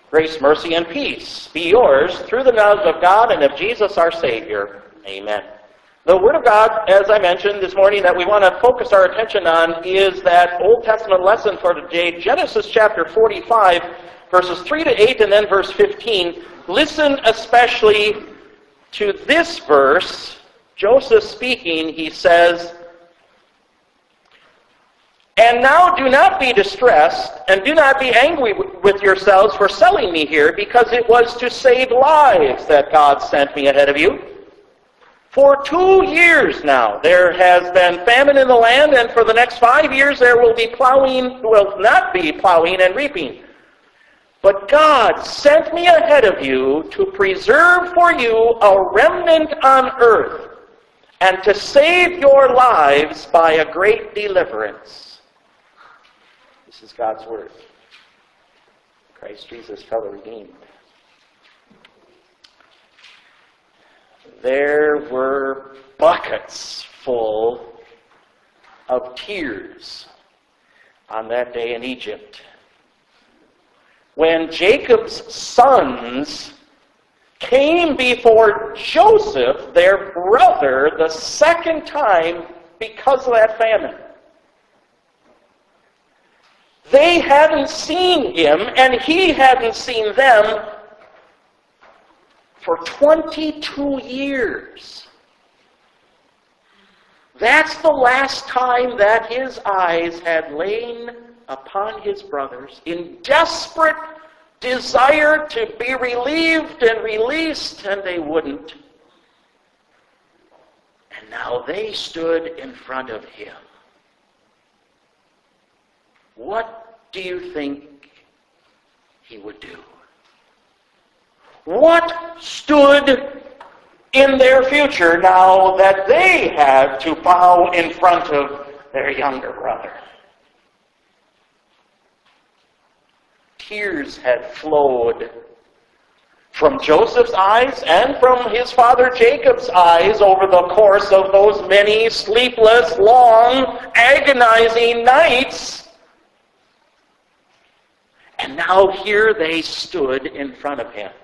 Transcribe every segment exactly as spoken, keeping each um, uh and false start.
Grace, mercy, and peace be yours through the knowledge of God and of Jesus our Savior. Amen. The Word of God, as I mentioned this morning, that we want to focus our attention on is that Old Testament lesson for today, Genesis chapter forty-five, verses three to eight, and then verse fifteen. Listen especially to this verse. Joseph speaking, he says, "And now do not be distressed, and do not be angry with yourselves for selling me here, because it was to save lives that God sent me ahead of you. For two years now there has been famine in the land, and for the next five years there will be plowing, will not be plowing and reaping. But God sent me ahead of you to preserve for you a remnant on earth, and to save your lives by a great deliverance." This is God's word. Christ Jesus, fellow redeemed. There were buckets full of tears on that day in Egypt, when Jacob's sons came before Joseph, their brother, the second time because of that famine. They hadn't seen him, and he hadn't seen them for twenty-two years. That's the last time that his eyes had lain upon his brothers in desperate desire to be relieved and released, and they wouldn't. And now they stood in front of him. What do you think he would do? What stood in their future now that they had to bow in front of their younger brother? Tears had flowed from Joseph's eyes and from his father Jacob's eyes over the course of those many sleepless, long, agonizing nights. And now here they stood in front of him.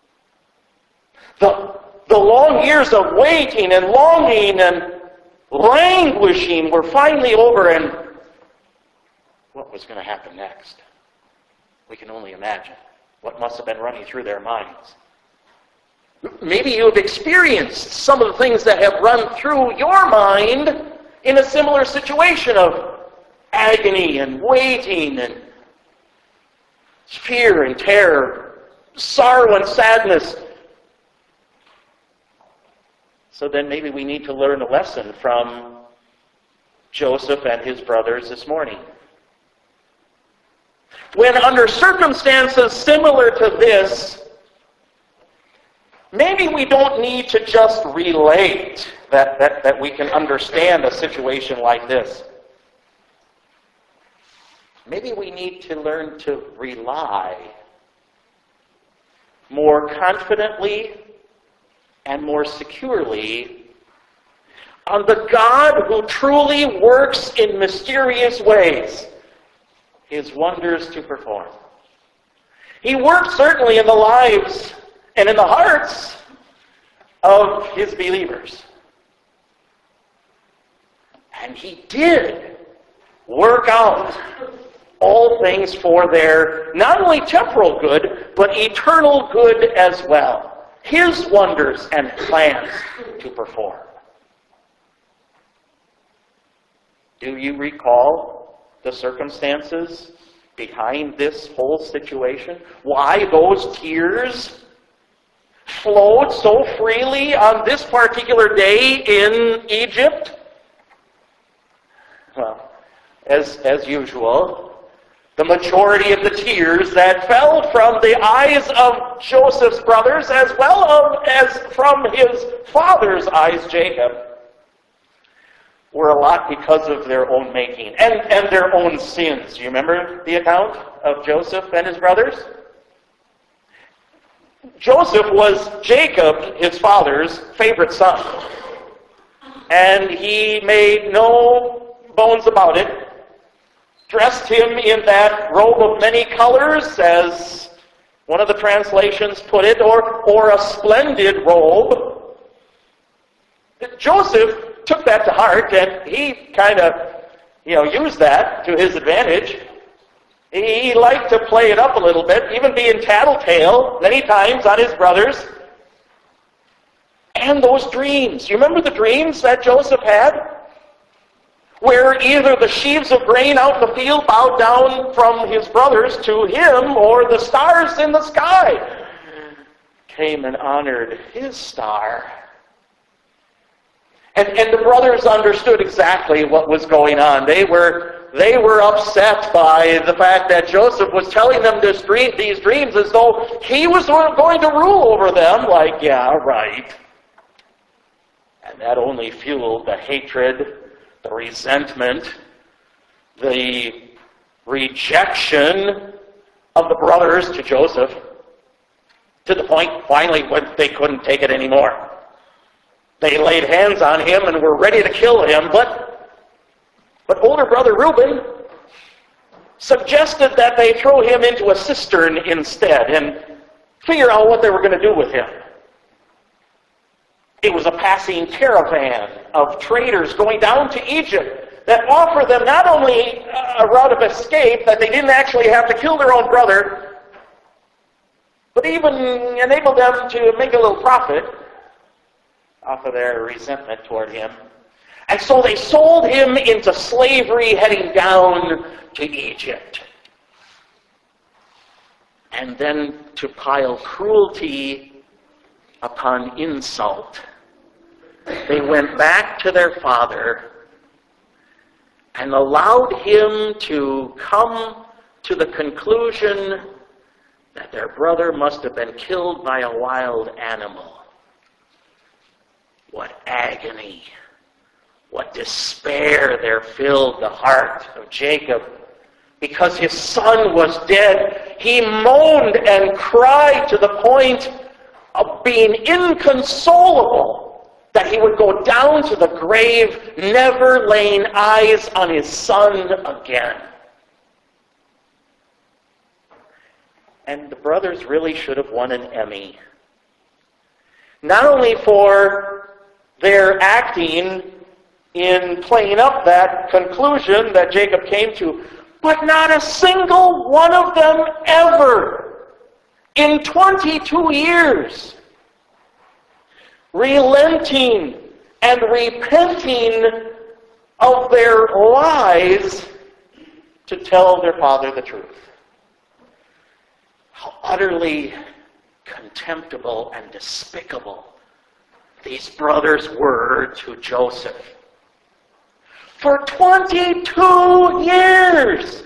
The, the long years of waiting and longing and languishing were finally over, and what was going to happen next? We can only imagine what must have been running through their minds. Maybe you have experienced some of the things that have run through your mind in a similar situation of agony and waiting and fear and terror, sorrow and sadness. So then maybe we need to learn a lesson from Joseph and his brothers this morning. When under circumstances similar to this, maybe we don't need to just relate that, that, that we can understand a situation like this. Maybe we need to learn to rely more confidently and more securely on the God who truly works in mysterious ways his wonders to perform. He works certainly in the lives and in the hearts of his believers. And he did work out all things for their not only temporal good, but eternal good as well. His wonders and plans to perform. Do you recall the circumstances behind this whole situation? Why those tears flowed so freely on this particular day in Egypt? Well, as, as usual, the majority of the tears that fell from the eyes of Joseph's brothers, as well as from his father's eyes, Jacob, were a lot because of their own making and, and their own sins. You remember the account of Joseph and his brothers? Joseph was Jacob, his father's favorite son. And he made no bones about it. Dressed him in that robe of many colors as one of the translations put it, or, or a splendid robe. Joseph took that to heart, and he kind of, you know, used that to his advantage. He liked to play it up a little bit, even being tattletale many times on his brothers. And those dreams. You remember the dreams that Joseph had? Where either the sheaves of grain out in the field bowed down from his brothers to him, or the stars in the sky came and honored his star. And, and the brothers understood exactly what was going on. They were, they were upset by the fact that Joseph was telling them this dream, these dreams as though he was going to rule over them. Like, yeah, right. And that only fueled the hatred, the resentment, the rejection of the brothers to Joseph, to the point finally when they couldn't take it anymore. They laid hands on him and were ready to kill him, but, but older brother Reuben suggested that they throw him into a cistern instead and figure out what they were going to do with him. It was a passing caravan of traders going down to Egypt that offered them not only a route of escape, that they didn't actually have to kill their own brother, but even enabled them to make a little profit off of their resentment toward him. And so they sold him into slavery, heading down to Egypt. And then to pile cruelty upon insult, they went back to their father and allowed him to come to the conclusion that their brother must have been killed by a wild animal. What agony, what despair there filled the heart of Jacob. Because his son was dead, he moaned and cried to the point of being inconsolable that he would go down to the grave, never laying eyes on his son again. And the brothers really should have won an Emmy. Not only for their acting in playing up that conclusion that Jacob came to, but not a single one of them ever, in twenty-two years, relenting and repenting of their lies to tell their father the truth. How utterly contemptible and despicable these brothers were to Joseph. For twenty-two years!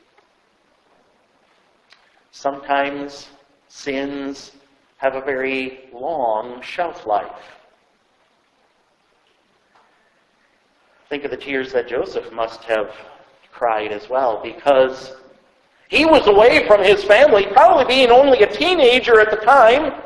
Sometimes sins have a very long shelf life. Think of the tears that Joseph must have cried as well, because he was away from his family, probably being only a teenager at the time.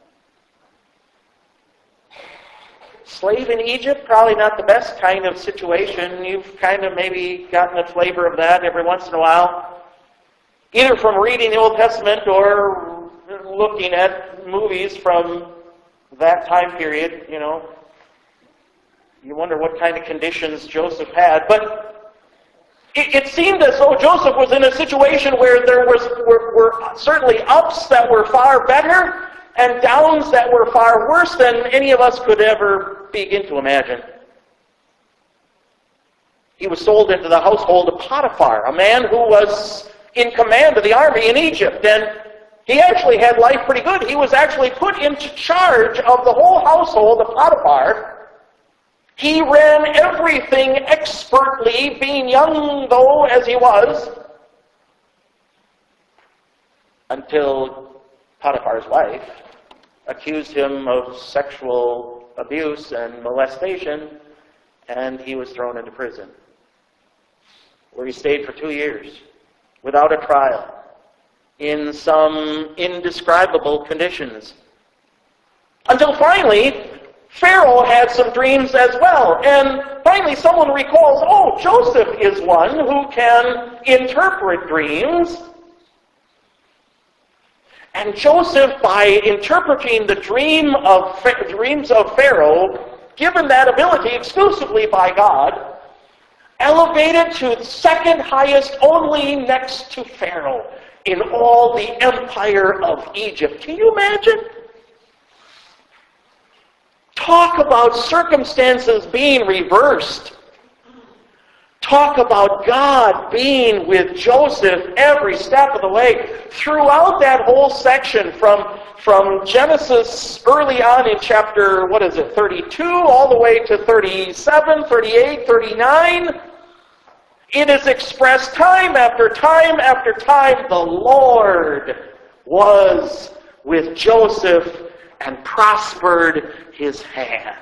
Slave in Egypt, probably not the best kind of situation. You've kind of maybe gotten a flavor of that every once in a while, either from reading the Old Testament or looking at movies from that time period. You know, you wonder what kind of conditions Joseph had. But it, it seemed as though Joseph was in a situation where there was were, were certainly ups that were far better, and downs that were far worse than any of us could ever begin to imagine. He was sold into the household of Potiphar, a man who was in command of the army in Egypt, and he actually had life pretty good. He was actually put into charge of the whole household of Potiphar. He ran everything expertly, being young though as he was, until Potiphar's wife accused him of sexual abuse and molestation, and he was thrown into prison, where he stayed for two years without a trial, in some indescribable conditions. Until finally, Pharaoh had some dreams as well, and finally someone recalls, oh, Joseph is one who can interpret dreams. And Joseph, by interpreting the dream of dreams of Pharaoh, given that ability exclusively by God, elevated to second highest only next to Pharaoh in all the empire of Egypt. Can you imagine? Talk about circumstances being reversed. Talk about God being with Joseph every step of the way. Throughout that whole section from, from Genesis early on in chapter, what is it, thirty-two, all the way to thirty-seven, thirty-eight, thirty-nine, it is expressed time after time after time, the Lord was with Joseph and prospered his hand.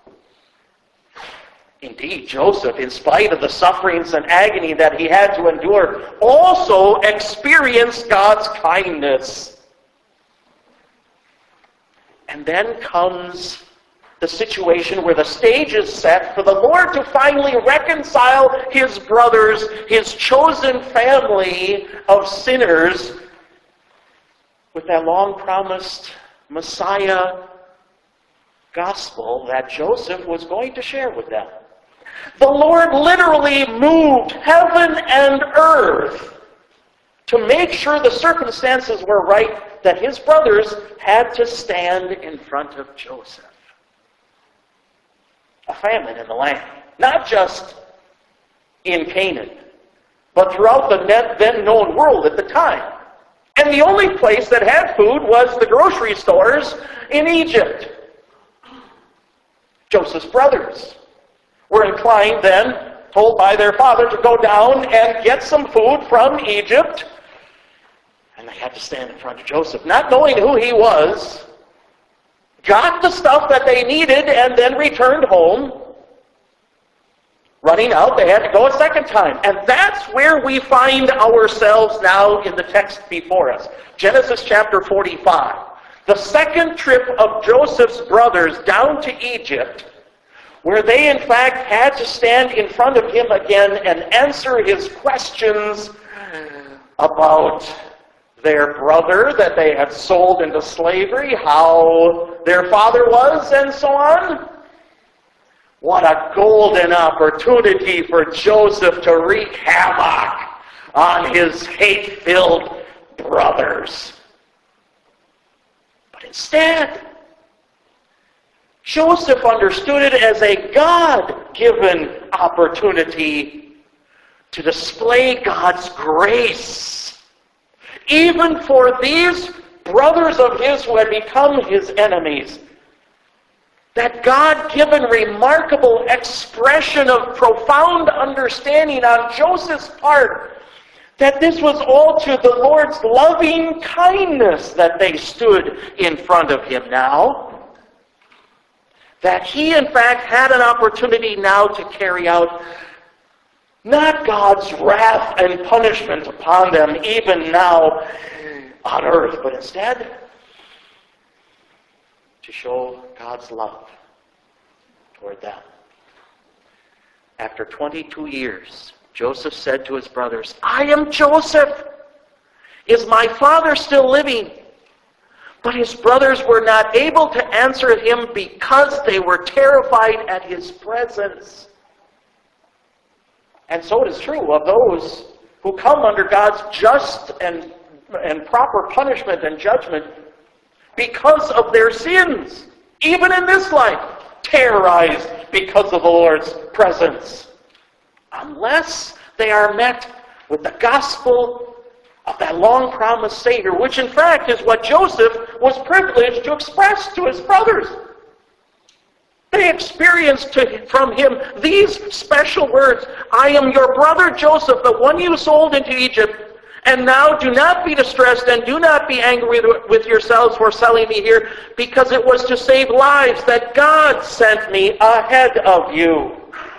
Indeed, Joseph, in spite of the sufferings and agony that he had to endure, also experienced God's kindness. And then comes the situation where the stage is set for the Lord to finally reconcile his brothers, his chosen family of sinners, with that long-promised Messiah gospel that Joseph was going to share with them. The Lord literally moved heaven and earth to make sure the circumstances were right, that his brothers had to stand in front of Joseph. A famine in the land, not just in Canaan, but throughout the then known world at the time. And the only place that had food was the grocery stores in Egypt. Joseph's brothers were inclined then, told by their father, to go down and get some food from Egypt. And they had to stand in front of Joseph, not knowing who he was, got the stuff that they needed, and then returned home. Running out, they had to go a second time. And that's where we find ourselves now in the text before us. Genesis chapter forty-five. The second trip of Joseph's brothers down to Egypt, where they in fact had to stand in front of him again and answer his questions about their brother that they had sold into slavery, how their father was, and so on. What a golden opportunity for Joseph to wreak havoc on his hate-filled brothers. But instead, Joseph understood it as a God-given opportunity to display God's grace, even for these brothers of his who had become his enemies. That God-given remarkable expression of profound understanding on Joseph's part, that this was all to the Lord's loving kindness that they stood in front of him now. That he, in fact, had an opportunity now to carry out not God's wrath and punishment upon them, even now on earth, but instead to show God's love toward them. After twenty-two years, Joseph said to his brothers, "I am Joseph. Is my father still living?" But his brothers were not able to answer him because they were terrified at his presence. And so it is true of those who come under God's just and, and proper punishment and judgment because of their sins, even in this life, terrorized because of the Lord's presence. Unless they are met with the gospel of that long-promised Savior, which in fact is what Joseph was privileged to express to his brothers. They experienced to, from him these special words, "I am your brother Joseph, the one you sold into Egypt. And now do not be distressed and do not be angry with yourselves for selling me here, because it was to save lives that God sent me ahead of you."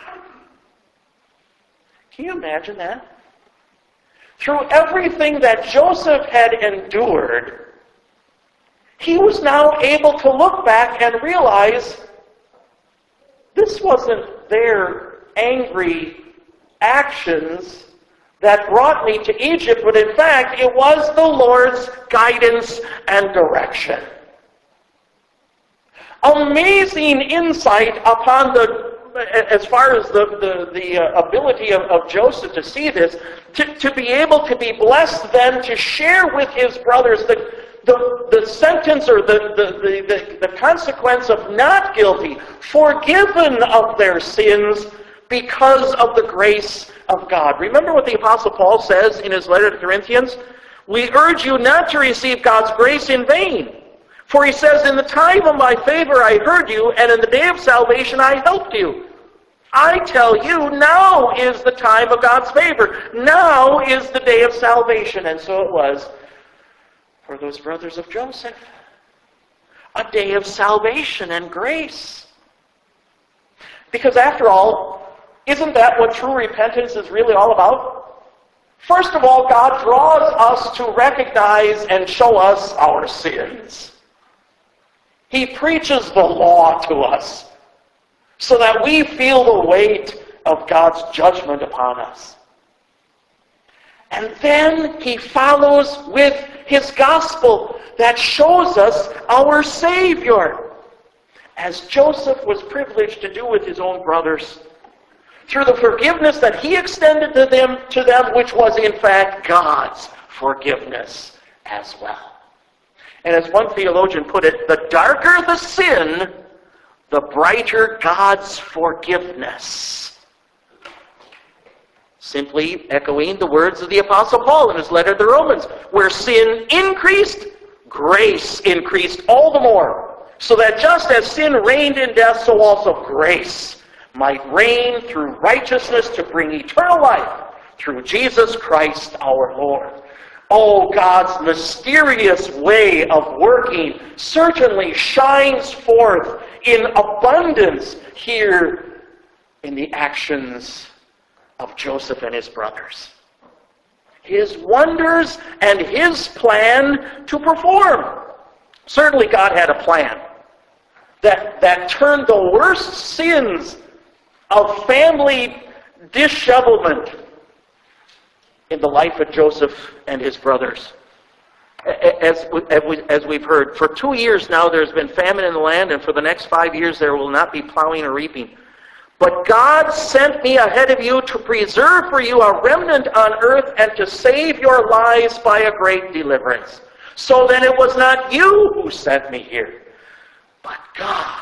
Can you imagine that? Through everything that Joseph had endured, he was now able to look back and realize this wasn't their angry actions that brought me to Egypt, but in fact, it was the Lord's guidance and direction. Amazing insight upon the, as far as the, the, the uh, ability of, of Joseph to see this, to, to be able to be blessed then to share with his brothers the, the, the sentence or the, the, the, the, the consequence of not guilty, forgiven of their sins because of the grace of God. Remember what the Apostle Paul says in his letter to Corinthians? We urge you not to receive God's grace in vain. For he says, in the time of my favor I heard you, and in the day of salvation I helped you. I tell you, now is the time of God's favor. Now is the day of salvation. And so it was for those brothers of Joseph. A day of salvation and grace. Because after all, isn't that what true repentance is really all about? First of all, God draws us to recognize and show us our sins. He preaches the law to us so that we feel the weight of God's judgment upon us. And then he follows with his gospel that shows us our Savior, as Joseph was privileged to do with his own brothers, through the forgiveness that he extended to them, to them, which was in fact God's forgiveness as well. And as one theologian put it, the darker the sin, the brighter God's forgiveness. Simply echoing the words of the Apostle Paul in his letter to the Romans, where sin increased, grace increased all the more, so that just as sin reigned in death, so also grace might reign through righteousness to bring eternal life through Jesus Christ our Lord. Oh, God's mysterious way of working certainly shines forth in abundance here in the actions of Joseph and his brothers. His wonders and his plan to perform. Certainly God had a plan that, that turned the worst sins of family dishevelment in the life of Joseph and his brothers. As, as we've heard, for two years now there's been famine in the land, and for the next five years there will not be plowing or reaping. But God sent me ahead of you to preserve for you a remnant on earth and to save your lives by a great deliverance. So then it was not you who sent me here, but God.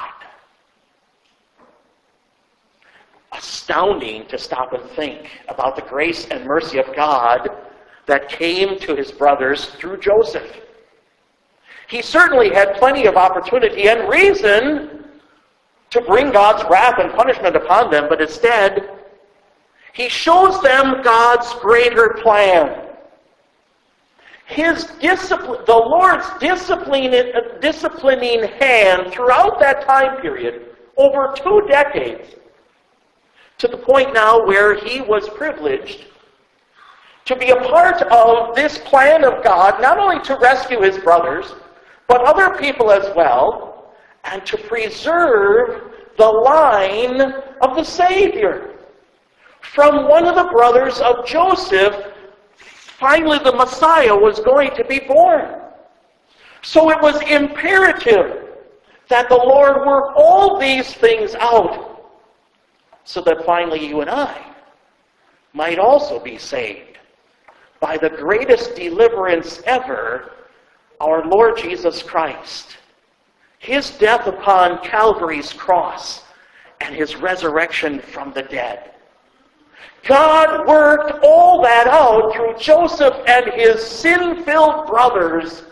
Astounding to stop and think about the grace and mercy of God that came to his brothers through Joseph. He certainly had plenty of opportunity and reason to bring God's wrath and punishment upon them, but instead, he shows them God's greater plan. His discipline, the Lord's disciplining, disciplining hand throughout that time period, over two decades, to the point now where he was privileged to be a part of this plan of God, not only to rescue his brothers, but other people as well, and to preserve the line of the Savior. From one of the brothers of Joseph, finally the Messiah was going to be born. So it was imperative that the Lord work all these things out, so that finally you and I might also be saved by the greatest deliverance ever, our Lord Jesus Christ. His death upon Calvary's cross and his resurrection from the dead. God worked all that out through Joseph and his sin-filled brothers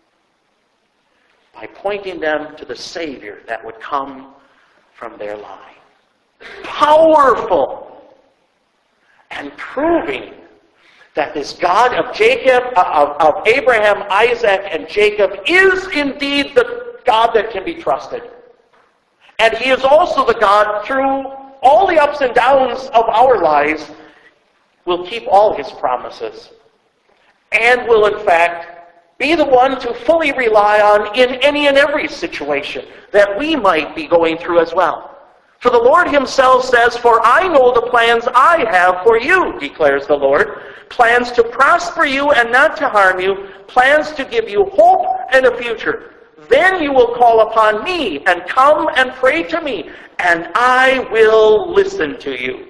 by pointing them to the Savior that would come from their line. Powerful, and proving that this God of Jacob, of, of Abraham, Isaac, and Jacob is indeed the God that can be trusted. And he is also the God through all the ups and downs of our lives will keep all his promises and will in fact be the one to fully rely on in any and every situation that we might be going through as well. For the Lord himself says, "For I know the plans I have for you," declares the Lord, "plans to prosper you and not to harm you, plans to give you hope and a future. Then you will call upon me and come and pray to me, and I will listen to you."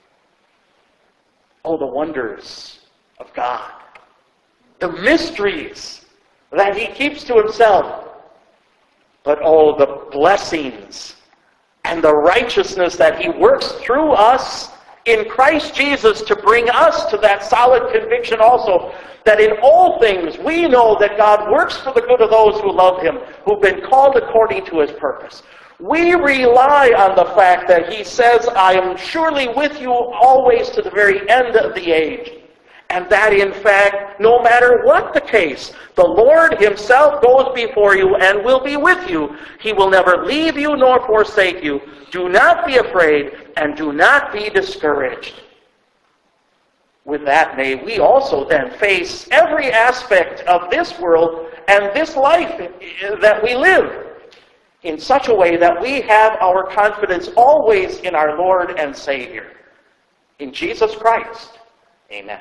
Oh, the wonders of God. The mysteries that he keeps to himself. But oh, the blessings and the righteousness that he works through us in Christ Jesus to bring us to that solid conviction also that in all things we know that God works for the good of those who love him, who've been called according to his purpose. We rely on the fact that he says, "I am surely with you always to the very end of the age." And that, in fact, no matter what the case, the Lord himself goes before you and will be with you. He will never leave you nor forsake you. Do not be afraid and do not be discouraged. With that, may we also then face every aspect of this world and this life that we live in such a way that we have our confidence always in our Lord and Savior, in Jesus Christ. Amen.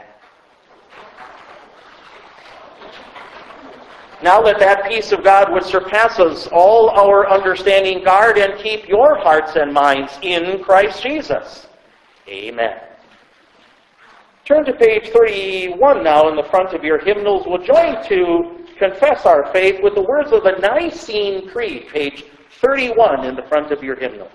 Now let that peace of God which surpasses all our understanding guard and keep your hearts and minds in Christ Jesus. Amen. Turn to page thirty-one now in the front of your hymnals. We'll join to confess our faith with the words of the Nicene Creed, page thirty-one in the front of your hymnal.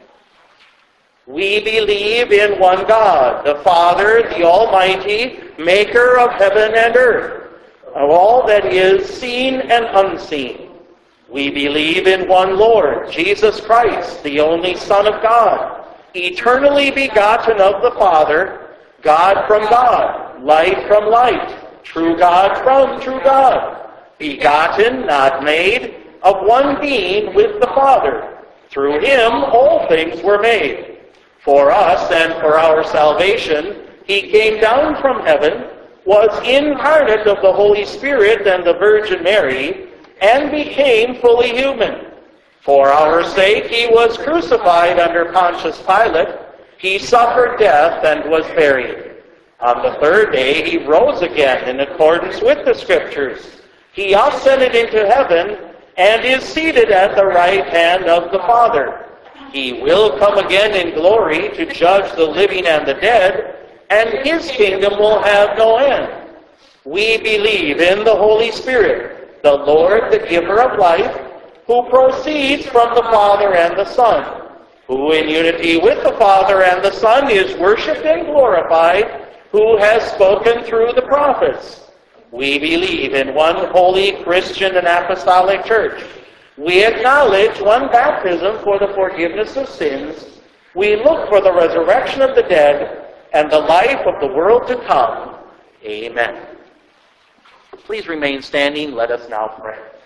We believe in one God, the Father, the Almighty, maker of heaven and earth, of all that is seen and unseen. We believe in one Lord, Jesus Christ, the only Son of God, eternally begotten of the Father, God from God, light from light, true God from true God, begotten, not made, of one being with the Father. Through him all things were made. For us and for our salvation, he came down from heaven, was incarnate of the Holy Spirit and the Virgin Mary, and became fully human. For our sake he was crucified under Pontius Pilate. He suffered death and was buried. On the third day he rose again in accordance with the Scriptures. He ascended into heaven and is seated at the right hand of the Father. He will come again in glory to judge the living and the dead, and his kingdom will have no end. We believe in the Holy Spirit, the Lord, the giver of life, who proceeds from the Father and the Son, who in unity with the Father and the Son is worshipped and glorified, who has spoken through the prophets. We believe in one holy Christian and apostolic church. We acknowledge one baptism for the forgiveness of sins. We look for the resurrection of the dead and the life of the world to come. Amen. Please remain standing. Let us now pray.